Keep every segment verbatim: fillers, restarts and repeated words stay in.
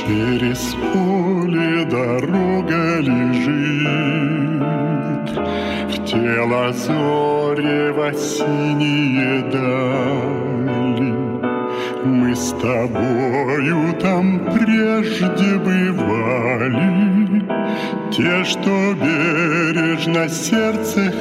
Через поле дорога лежит, в тело зорева синие дали. Мы с тобою там прежде бывали, те, что бережно сердце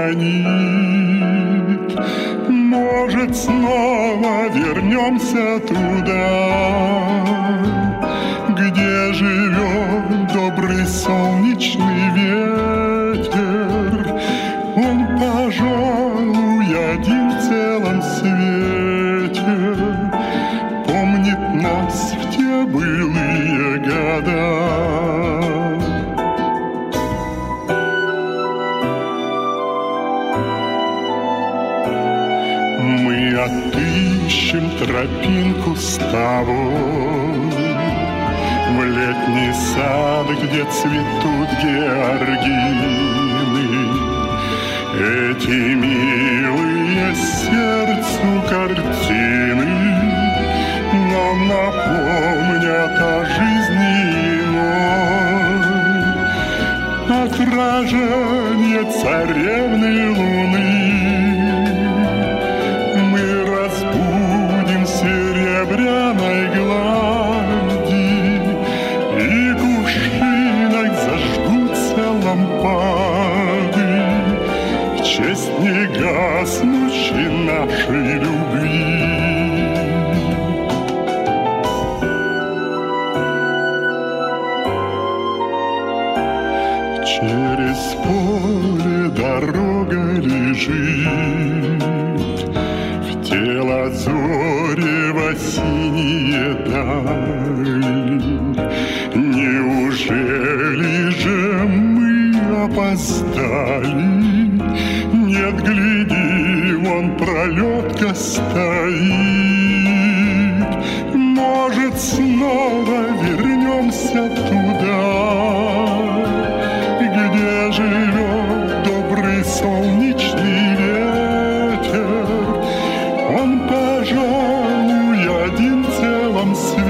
хранит. Может, снова вернемся туда, где живет добрый солнечный ветер. Он, пожалуй, один в целом свете помнит нас в те былые года. Мы отыщем тропинку с тобой в летний сад, где цветут георгины. Эти милые сердцу картины нам напомнят о жизни иной, отражение царевны луны. Мы разбудим серебряной глади, и кувшинах зажгутся лампады в честь негаснущей нашей любви. Через поле дорога лежит, в тело зорева синие дали. Неужели же мы опоздали? Нет, гляди, вон пролетка стоит. Может, снова вернемся туда, где живет добрый солнечный ветер. Он, пожалуй, один в целом свете